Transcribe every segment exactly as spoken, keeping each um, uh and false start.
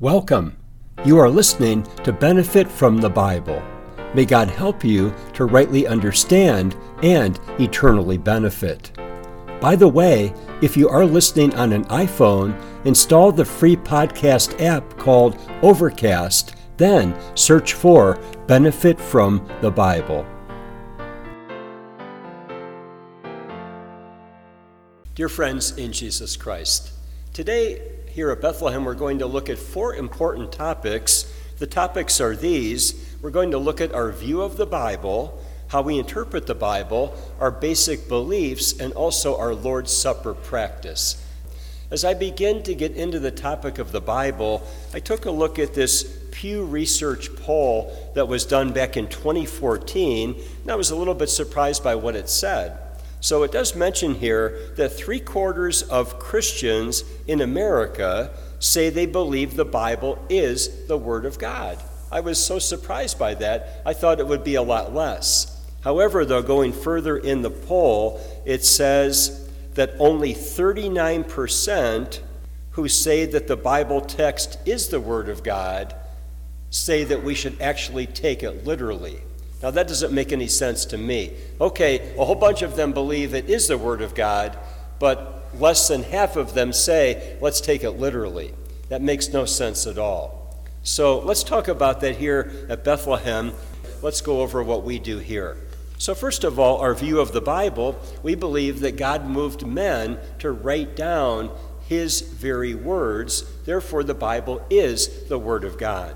Welcome. You are listening to Benefit from the Bible. May God help you to rightly understand and eternally benefit. By the way, if you are listening on an iPhone, install the free podcast app called Overcast, then search for Benefit from the Bible. Dear friends in Jesus Christ, today here at Bethlehem we're going to look at four important topics. The topics are these. We're going to look at our view of the Bible, how we interpret the Bible, our basic beliefs, and also our Lord's Supper practice. As I begin to get into the topic of the Bible, I took a look at this Pew Research poll that was done back in twenty fourteen, and I was a little bit surprised by what it said. So it does mention here that three quarters of Christians in America say they believe the Bible is the Word of God. I was so surprised by that. I thought it would be a lot less. However, though, going further in the poll, it says that only thirty-nine percent who say that the Bible text is the Word of God say that we should actually take it literally. Now, that doesn't make any sense to me. Okay, a whole bunch of them believe it is the Word of God, but less than half of them say, let's take it literally. That makes no sense at all. So let's talk about that here at Bethlehem. Let's go over what we do here. So first of all, our view of the Bible, we believe that God moved men to write down His very words. Therefore, the Bible is the Word of God.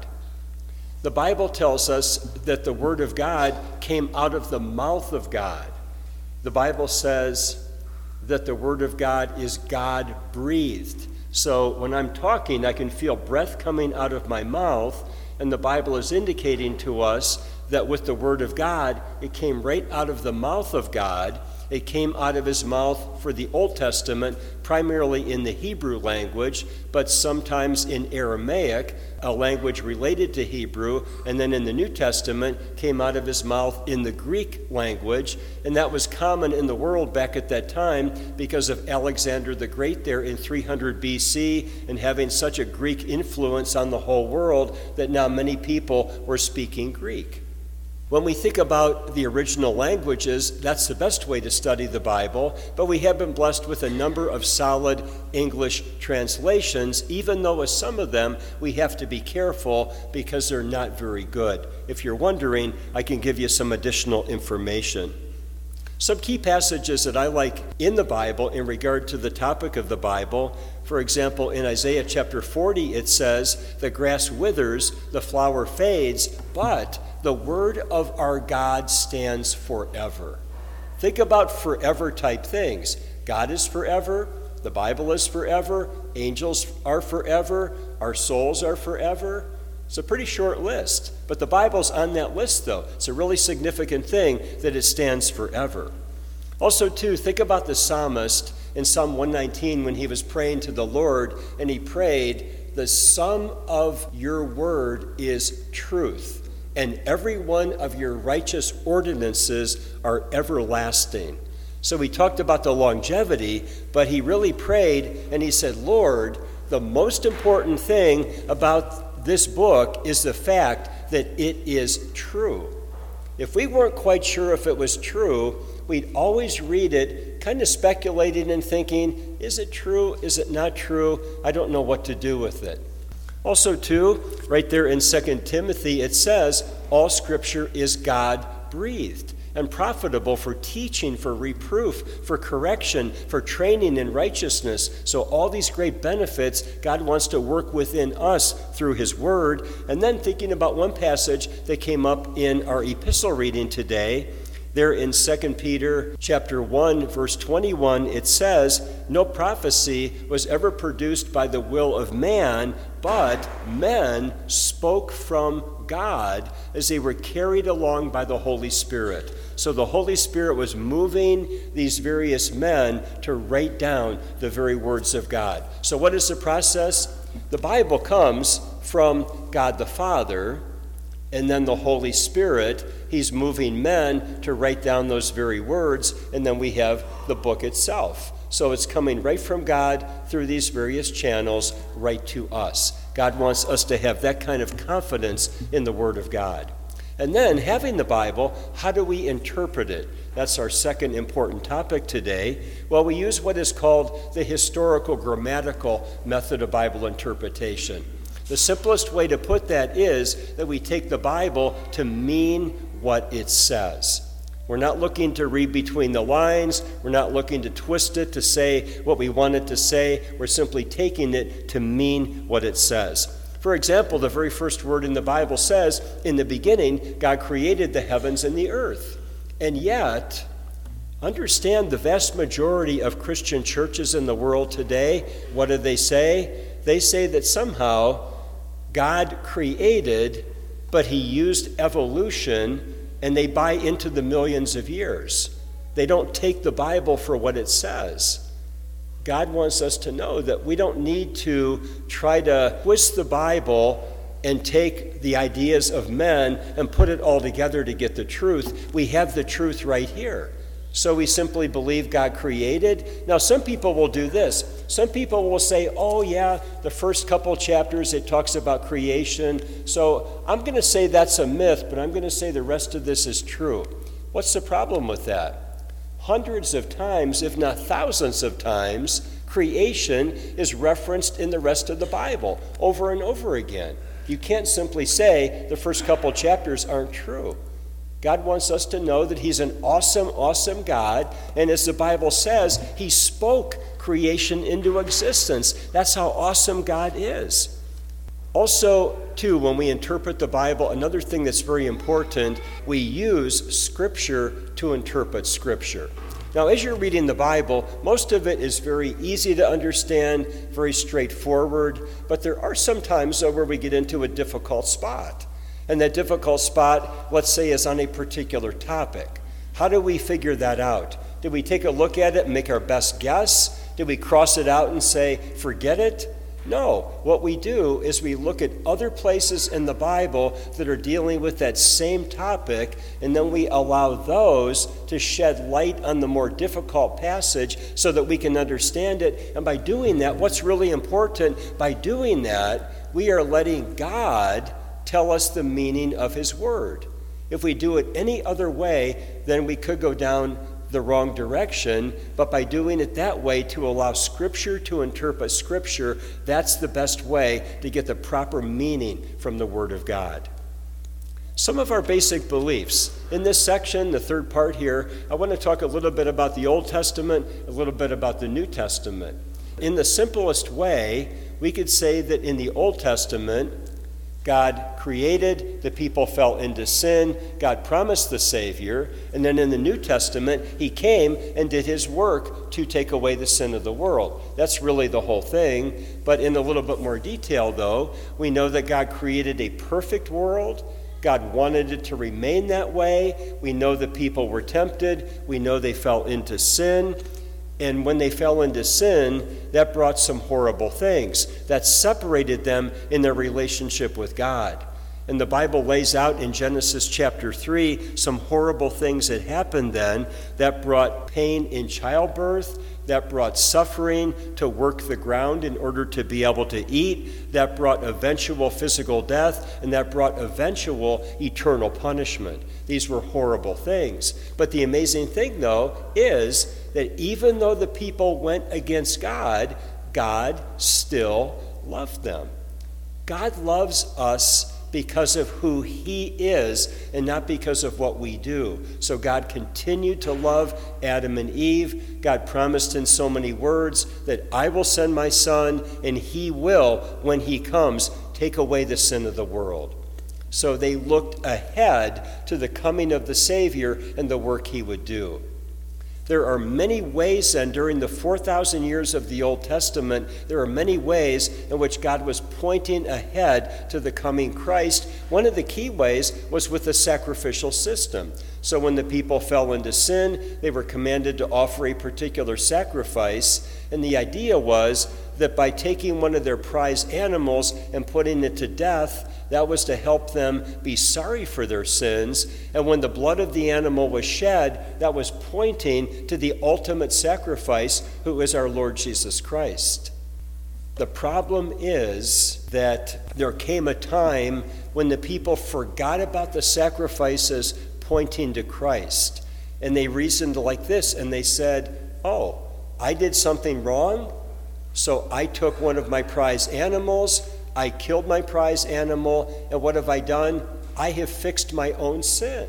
The Bible tells us that the Word of God came out of the mouth of God. The Bible says that the Word of God is God-breathed. So when I'm talking, I can feel breath coming out of my mouth, and the Bible is indicating to us that with the Word of God, it came right out of the mouth of God. It came out of His mouth for the Old Testament, primarily in the Hebrew language, but sometimes in Aramaic, a language related to Hebrew, and then in the New Testament came out of His mouth in the Greek language, and that was common in the world back at that time because of Alexander the Great there in three hundred B C and having such a Greek influence on the whole world that now many people were speaking Greek. When we think about the original languages, that's the best way to study the Bible, but we have been blessed with a number of solid English translations, even though with some of them we have to be careful because they're not very good. If you're wondering, I can give you some additional information. Some key passages that I like in the Bible in regard to the topic of the Bible, for example, in Isaiah chapter forty, it says, the grass withers, the flower fades, but the word of our God stands forever. Think about forever type things. God is forever, the Bible is forever, angels are forever, our souls are forever. It's a pretty short list, but the Bible's on that list, though. It's a really significant thing that it stands forever. Also, too, think about the psalmist in Psalm one nineteen when he was praying to the Lord, and he prayed, the sum of your word is truth, and every one of your righteous ordinances are everlasting. So we talked about the longevity, but he really prayed, and he said, Lord, the most important thing about this book is the fact that it is true. If we weren't quite sure if it was true, we'd always read it kind of speculating and thinking, is it true? Is it not true? I don't know what to do with it. Also, too, right there in Second Timothy, it says, all Scripture is God-breathed and profitable for teaching, for reproof, for correction, for training in righteousness. So all these great benefits, God wants to work within us through His Word. And then thinking about one passage that came up in our epistle reading today, there in Second Peter chapter one, verse twenty-one, it says, no prophecy was ever produced by the will of man, but men spoke from God as they were carried along by the Holy Spirit. So the Holy Spirit was moving these various men to write down the very words of God. So what is the process? The Bible comes from God the Father, and then the Holy Spirit, He's moving men to write down those very words, and then we have the book itself. So it's coming right from God through these various channels right to us. God wants us to have that kind of confidence in the Word of God. And then, having the Bible, how do we interpret it? That's our second important topic today. Well, we use what is called the historical grammatical method of Bible interpretation. The simplest way to put that is that we take the Bible to mean what it says. We're not looking to read between the lines. We're not looking to twist it to say what we want it to say. We're simply taking it to mean what it says. For example, the very first word in the Bible says, in the beginning, God created the heavens and the earth. And yet, understand the vast majority of Christian churches in the world today, what do they say? They say that somehow God created, but he used evolution, and they buy into the millions of years. They don't take the Bible for what it says. God wants us to know that we don't need to try to twist the Bible and take the ideas of men and put it all together to get the truth. We have the truth right here. So we simply believe God created. Now, some people will do this. Some people will say, oh, yeah, the first couple chapters, it talks about creation. So I'm going to say that's a myth, but I'm going to say the rest of this is true. What's the problem with that? Hundreds of times, if not thousands of times, creation is referenced in the rest of the Bible over and over again. You can't simply say the first couple chapters aren't true. God wants us to know that he's an awesome, awesome God. And as the Bible says, he spoke creation into existence. That's how awesome God is. Also, too, when we interpret the Bible, another thing that's very important, we use Scripture to interpret Scripture. Now, as you're reading the Bible, most of it is very easy to understand, very straightforward, but there are some times, though, where we get into a difficult spot. And that difficult spot, let's say, is on a particular topic. How do we figure that out? Do we take a look at it and make our best guess? Do we cross it out and say, forget it? No. What we do is we look at other places in the Bible that are dealing with that same topic, and then we allow those to shed light on the more difficult passage so that we can understand it. And by doing that, what's really important, by doing that, we are letting God tell us the meaning of his word. If we do it any other way, then we could go down the wrong direction, but by doing it that way to allow Scripture to interpret Scripture, that's the best way to get the proper meaning from the Word of God. Some of our basic beliefs. In this section, the third part here, I want to talk a little bit about the Old Testament, a little bit about the New Testament. In the simplest way, we could say that in the Old Testament, God created, the people fell into sin, God promised the Savior, and then in the New Testament, he came and did his work to take away the sin of the world. That's really the whole thing, but in a little bit more detail, though, we know that God created a perfect world. God wanted it to remain that way. We know the people were tempted. We know they fell into sin. And when they fell into sin, that brought some horrible things. That separated them in their relationship with God. And the Bible lays out in Genesis chapter three some horrible things that happened then that brought pain in childbirth, that brought suffering to work the ground in order to be able to eat, that brought eventual physical death, and that brought eventual eternal punishment. These were horrible things. But the amazing thing, though, is that even though the people went against God, God still loved them. God loves us because of who he is and not because of what we do. So God continued to love Adam and Eve. God promised in so many words that I will send my son and he will, when he comes, take away the sin of the world. So they looked ahead to the coming of the Savior and the work he would do. There are many ways then during the four thousand years of the Old Testament, there are many ways in which God was pointing ahead to the coming Christ. One of the key ways was with the sacrificial system. So when the people fell into sin, they were commanded to offer a particular sacrifice. And the idea was that by taking one of their prize animals and putting it to death, that was to help them be sorry for their sins. And when the blood of the animal was shed, that was pointing to the ultimate sacrifice, who is our Lord Jesus Christ. The problem is that there came a time when the people forgot about the sacrifices pointing to Christ. And they reasoned like this, and they said, oh, I did something wrong, so I took one of my prize animals, I killed my prize animal, and what have I done? I have fixed my own sin.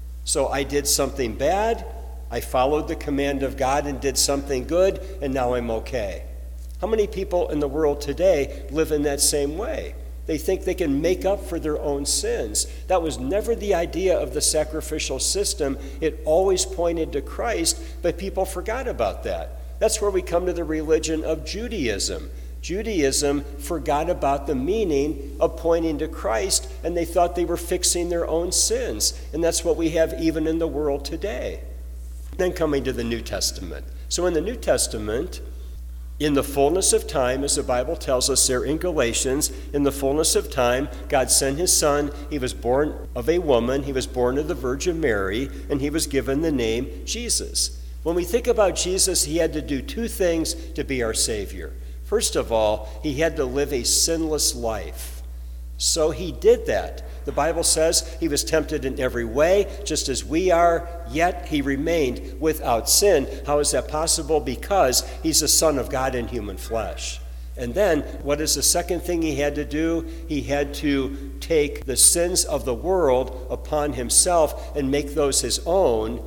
So I did something bad, I followed the command of God and did something good, and now I'm okay. How many people in the world today live in that same way? They think they can make up for their own sins. That was never the idea of the sacrificial system. It always pointed to Christ, but people forgot about that. That's where we come to the religion of Judaism. Judaism forgot about the meaning of pointing to Christ, and they thought they were fixing their own sins. And that's what we have even in the world today. Then coming to the New Testament. So in the New Testament, in the fullness of time, as the Bible tells us there in Galatians, in the fullness of time, God sent his Son. He was born of a woman. He was born of the Virgin Mary, and he was given the name Jesus. When we think about Jesus, he had to do two things to be our Savior. First of all, he had to live a sinless life. So he did that. The Bible says he was tempted in every way, just as we are, yet he remained without sin. How is that possible? Because he's the Son of God in human flesh. And then, what is the second thing he had to do? He had to take the sins of the world upon himself and make those his own.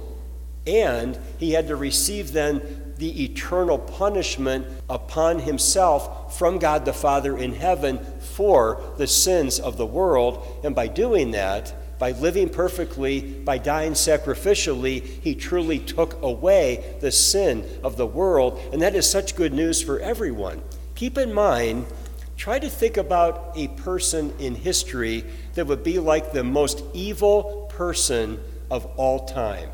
And he had to receive then the eternal punishment upon himself from God the Father in heaven for the sins of the world. And by doing that, by living perfectly, by dying sacrificially, he truly took away the sin of the world. And that is such good news for everyone. Keep in mind, try to think about a person in history that would be like the most evil person of all time.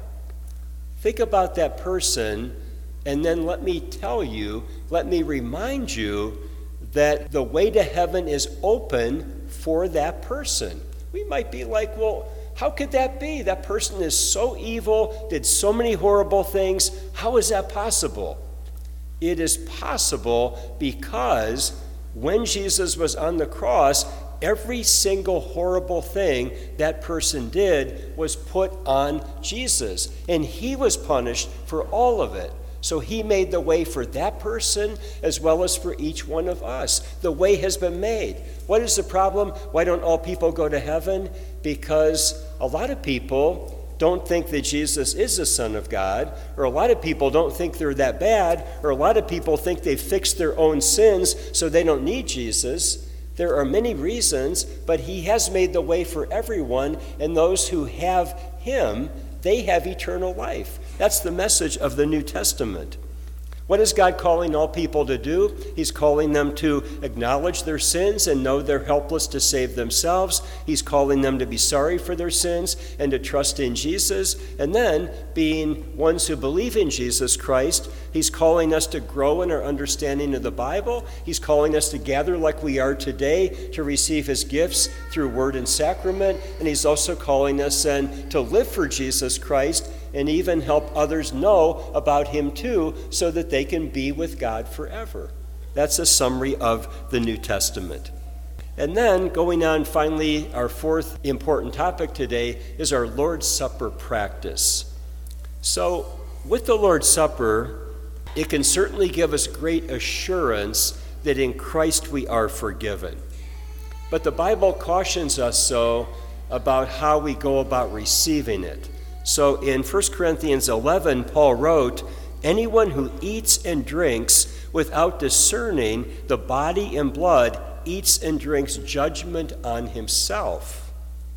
Think about that person, and then let me tell you, let me remind you that the way to heaven is open for that person. We might be like, well, how could that be? That person is so evil, did so many horrible things. How is that possible? It is possible because when Jesus was on the cross, every single horrible thing that person did was put on Jesus, and he was punished for all of it. So he made the way for that person as well as for each one of us. The way has been made. What is the problem? Why don't all people go to heaven? Because a lot of people don't think that Jesus is the Son of God, or a lot of people don't think they're that bad, or a lot of people think they've fixed their own sins so they don't need Jesus. There are many reasons, but he has made the way for everyone, and those who have him, they have eternal life. That's the message of the New Testament. What is God calling all people to do? He's calling them to acknowledge their sins and know they're helpless to save themselves. He's calling them to be sorry for their sins and to trust in Jesus. And then, being ones who believe in Jesus Christ, he's calling us to grow in our understanding of the Bible. He's calling us to gather like we are today to receive his gifts through word and sacrament. And he's also calling us then to live for Jesus Christ and even help others know about him too, so that they can be with God forever. That's a summary of the New Testament. And then, going on finally, our fourth important topic today is our Lord's Supper practice. So, with the Lord's Supper, it can certainly give us great assurance that in Christ we are forgiven. But the Bible cautions us so about how we go about receiving it. So in First Corinthians eleven, Paul wrote, "Anyone who eats and drinks without discerning the body and blood eats and drinks judgment on himself."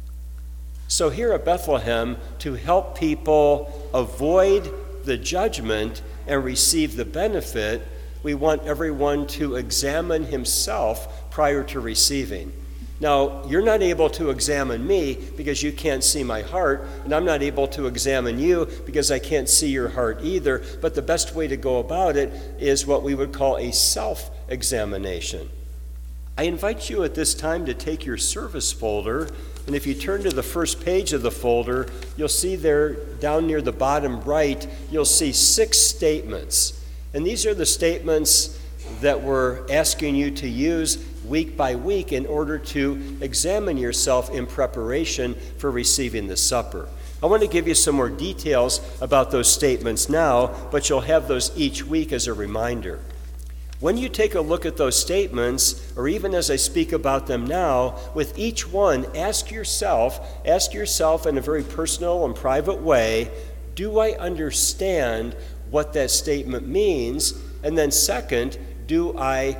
So here at Bethlehem, to help people avoid the judgment and receive the benefit, we want everyone to examine himself prior to receiving. Now, you're not able to examine me because you can't see my heart, and I'm not able to examine you because I can't see your heart either, but the best way to go about it is what we would call a self-examination. I invite you at this time to take your service folder, and if you turn to the first page of the folder, you'll see there down near the bottom right, you'll see six statements. And these are the statements that we're asking you to use week by week in order to examine yourself in preparation for receiving the supper. I want to give you some more details about those statements now, but you'll have those each week as a reminder. When you take a look at those statements, or even as I speak about them now, with each one, ask yourself, ask yourself in a very personal and private way, do I understand what that statement means? And then second, do I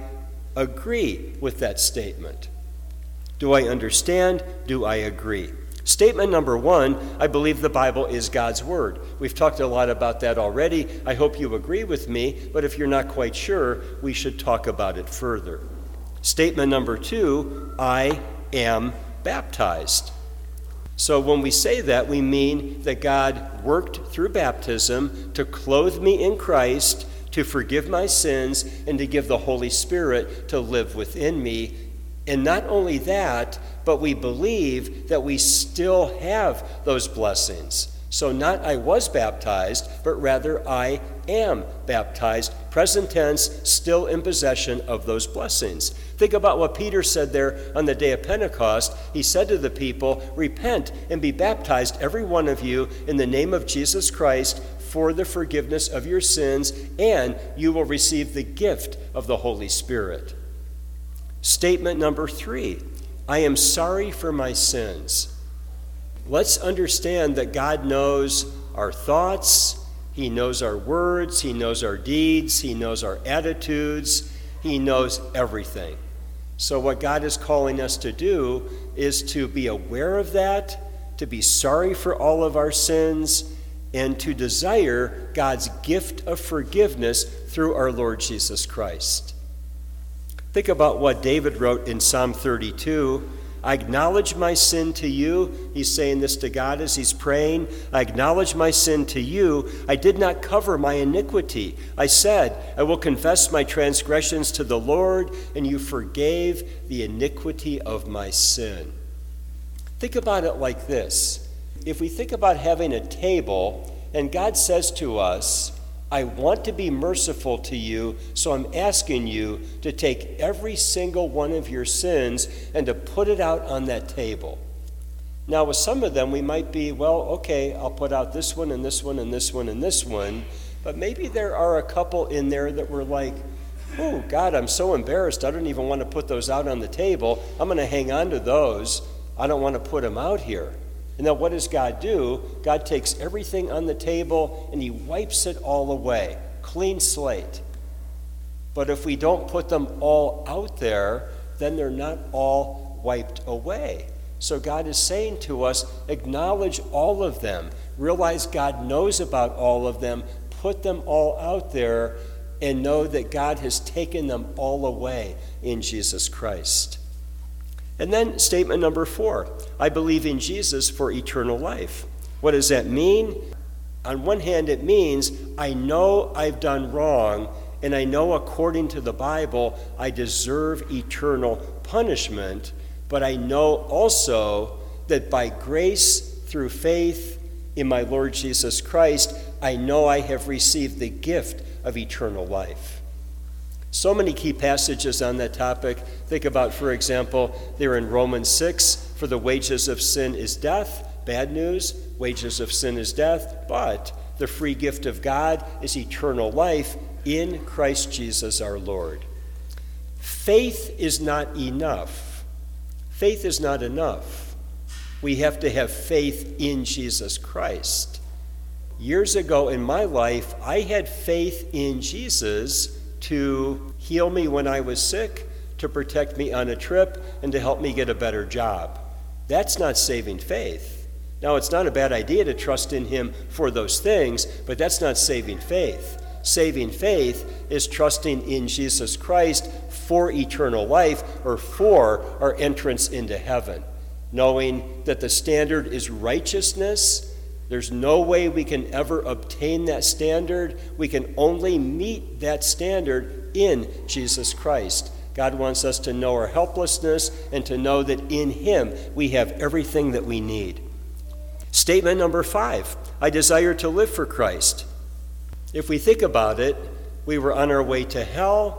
agree with that statement? Do I understand? Do I agree? Statement number one, I believe the Bible is God's Word. We've talked a lot about that already. I hope you agree with me, but if you're not quite sure, we should talk about it further. Statement number two, I am baptized. So when we say that, we mean that God worked through baptism to clothe me in Christ, to forgive my sins, and to give the Holy Spirit to live within me. And not only that, but we believe that we still have those blessings. So not I was baptized, but rather I am baptized, present tense, still in possession of those blessings. Think about what Peter said there on the day of Pentecost. He said to the people, repent and be baptized, every one of you, in the name of Jesus Christ, for the forgiveness of your sins, and you will receive the gift of the Holy Spirit. Statement number three, I am sorry for my sins. Let's understand that God knows our thoughts, He knows our words, He knows our deeds, He knows our attitudes, He knows everything. So what God is calling us to do is to be aware of that, to be sorry for all of our sins, and to desire God's gift of forgiveness through our Lord Jesus Christ. Think about what David wrote in Psalm thirty-two. I acknowledge my sin to you. He's saying this to God as he's praying. I acknowledge my sin to you. I did not cover my iniquity. I said, I will confess my transgressions to the Lord, and you forgave the iniquity of my sin. Think about it like this. If we think about having a table, and God says to us, I want to be merciful to you, so I'm asking you to take every single one of your sins and to put it out on that table. Now, with some of them, we might be, well, okay, I'll put out this one and this one and this one and this one, but maybe there are a couple in there that were like, oh, God, I'm so embarrassed. I don't even want to put those out on the table. I'm going to hang on to those. I don't want to put them out here. And now what does God do? God takes everything on the table and He wipes it all away. Clean slate. But if we don't put them all out there, then they're not all wiped away. So God is saying to us, acknowledge all of them. Realize God knows about all of them. Put them all out there and know that God has taken them all away in Jesus Christ. And then statement number four, I believe in Jesus for eternal life. What does that mean? On one hand, it means I know I've done wrong, and I know according to the Bible I deserve eternal punishment, but I know also that by grace through faith in my Lord Jesus Christ, I know I have received the gift of eternal life. So many key passages on that topic. Think about, for example, there in Romans six, for the wages of sin is death. Bad news, wages of sin is death, but the free gift of God is eternal life in Christ Jesus our Lord. Faith is not enough. Faith is not enough. We have to have faith in Jesus Christ. Years ago in my life, I had faith in Jesus to heal me when I was sick, to protect me on a trip, and to help me get a better job. That's not saving faith. Now, it's not a bad idea to trust in Him for those things, but that's not saving faith. Saving faith is trusting in Jesus Christ for eternal life, or for our entrance into heaven, knowing that the standard is righteousness. There's no way we can ever obtain that standard. We can only meet that standard in Jesus Christ. God wants us to know our helplessness and to know that in Him we have everything that we need. Statement number five, I desire to live for Christ. If we think about it, we were on our way to hell.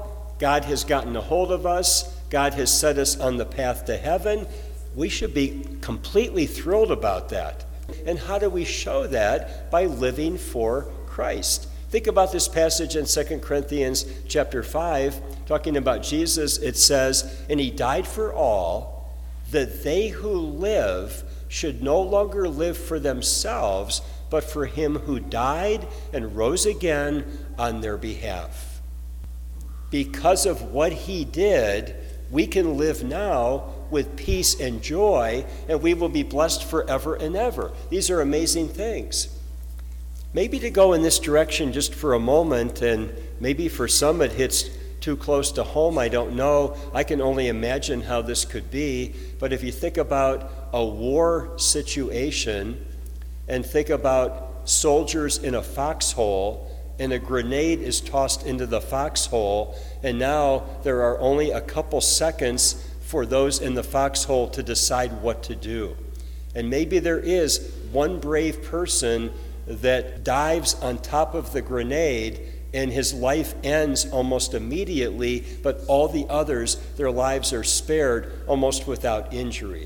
God has gotten a hold of us. God has set us on the path to heaven. We should be completely thrilled about that. And how do we show that? By living for Christ. Think about this passage in Second Corinthians chapter five, talking about Jesus. It says, "And he died for all, that they who live should no longer live for themselves, but for him who died and rose again on their behalf." Because of what he did, we can live now with peace and joy, and we will be blessed forever and ever. These are amazing things. Maybe to go in this direction just for a moment, and maybe for some it hits too close to home, I don't know. I can only imagine how this could be. But if you think about a war situation and think about soldiers in a foxhole, and a grenade is tossed into the foxhole, and now there are only a couple seconds for those in the foxhole to decide what to do. And maybe there is one brave person that dives on top of the grenade and his life ends almost immediately, but all the others, their lives are spared almost without injury.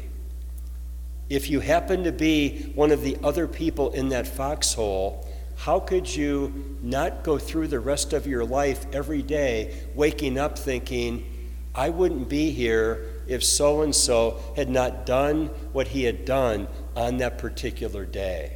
If you happen to be one of the other people in that foxhole, how could you not go through the rest of your life every day waking up thinking, I wouldn't be here if so-and-so had not done what he had done on that particular day?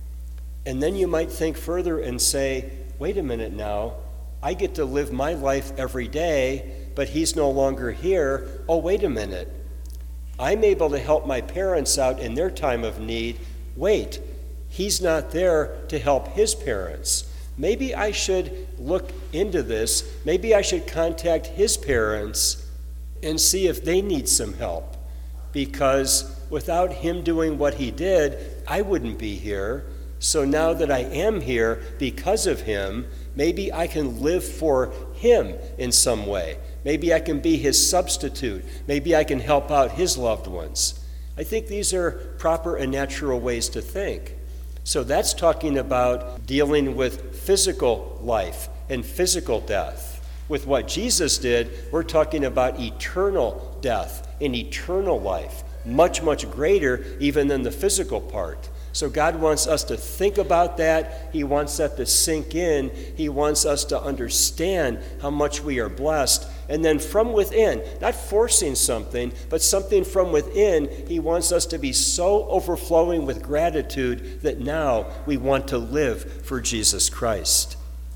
And then you might think further and say, wait a minute now, I get to live my life every day, but he's no longer here. Oh, wait a minute. I'm able to help my parents out in their time of need. Wait, he's not there to help his parents. Maybe I should look into this. Maybe I should contact his parents and see if they need some help. Because without him doing what he did, I wouldn't be here. So now that I am here because of him, maybe I can live for him in some way. Maybe I can be his substitute. Maybe I can help out his loved ones. I think these are proper and natural ways to think. So that's talking about dealing with physical life and physical death. With what Jesus did, we're talking about eternal death and eternal life, much, much greater even than the physical part. So God wants us to think about that. He wants that to sink in. He wants us to understand how much we are blessed. And then from within, not forcing something, but something from within, he wants us to be so overflowing with gratitude that now we want to live for Jesus Christ.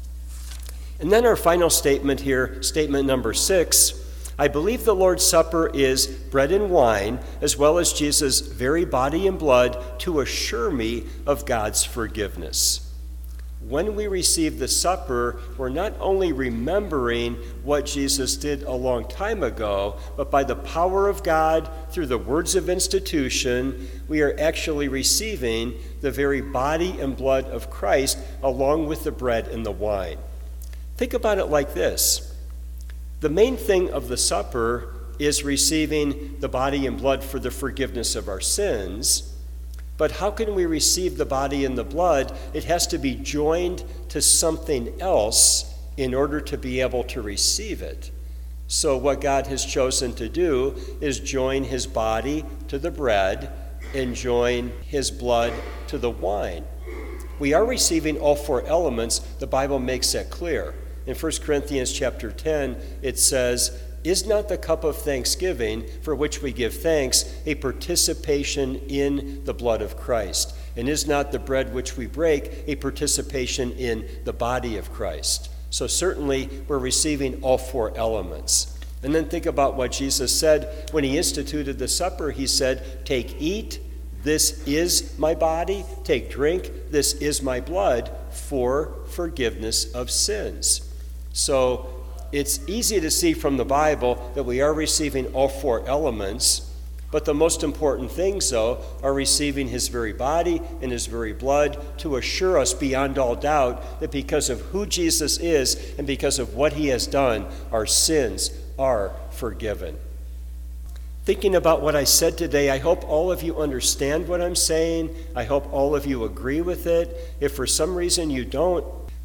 And then our final statement here, statement number six, I believe the Lord's Supper is bread and wine, as well as Jesus' very body and blood, to assure me of God's forgiveness. When we receive the supper, we're not only remembering what Jesus did a long time ago, but by the power of God, through the words of institution, we are actually receiving the very body and blood of Christ along with the bread and the wine. Think about it like this. The main thing of the supper is receiving the body and blood for the forgiveness of our sins. But how can we receive the body and the blood? It has to be joined to something else in order to be able to receive it. So what God has chosen to do is join his body to the bread and join his blood to the wine. We are receiving all four elements. The Bible makes that clear. In First Corinthians chapter ten, it says, is not the cup of thanksgiving for which we give thanks a participation in the blood of Christ? And is not the bread which we break a participation in the body of Christ? So certainly we're receiving all four elements. And then think about what Jesus said when he instituted the supper. He said, take, eat, this is my body. Take, drink, this is my blood for forgiveness of sins. So it's easy to see from the Bible that we are receiving all four elements, but the most important things, though, are receiving his very body and his very blood to assure us beyond all doubt that because of who Jesus is and because of what he has done, our sins are forgiven. Thinking about what I said today, I hope all of you understand what I'm saying. I hope all of you agree with it. If for some reason you don't,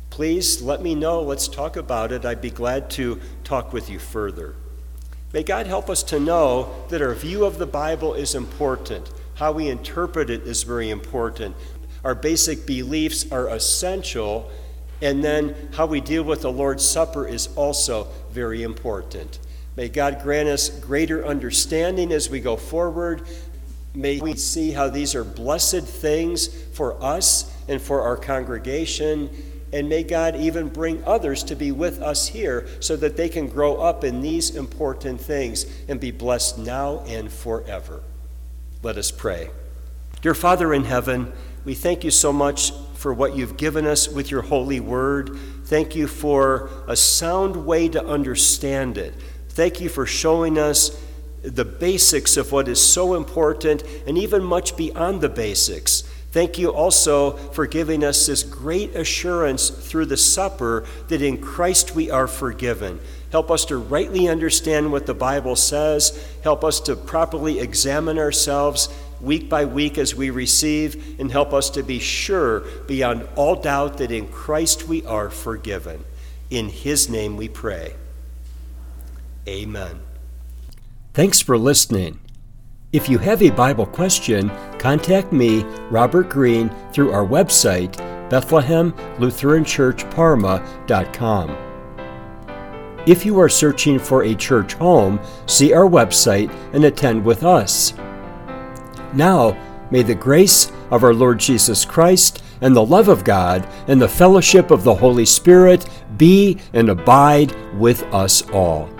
please let me know. Let's talk about it. I'd be glad to talk with you further. May God help us to know that our view of the Bible is important. How we interpret it is very important. Our basic beliefs are essential, and then how we deal with the Lord's Supper is also very important. May God grant us greater understanding as we go forward. May we see how these are blessed things for us and for our congregation. And may God even bring others to be with us here so that they can grow up in these important things and be blessed now and forever. Let us pray. Dear Father in heaven, we thank you so much for what you've given us with your holy word. Thank you for a sound way to understand it. Thank you for showing us the basics of what is so important and even much beyond the basics. Thank you also for giving us this great assurance through the supper that in Christ we are forgiven. Help us to rightly understand what the Bible says. Help us to properly examine ourselves week by week as we receive, and help us to be sure beyond all doubt that in Christ we are forgiven. In his name we pray. Amen. Thanks for listening. If you have a Bible question, contact me, Robert Green, through our website, Bethlehem Lutheran Church Parma dot com. If you are searching for a church home, see our website and attend with us. Now, may the grace of our Lord Jesus Christ and the love of God and the fellowship of the Holy Spirit be and abide with us all.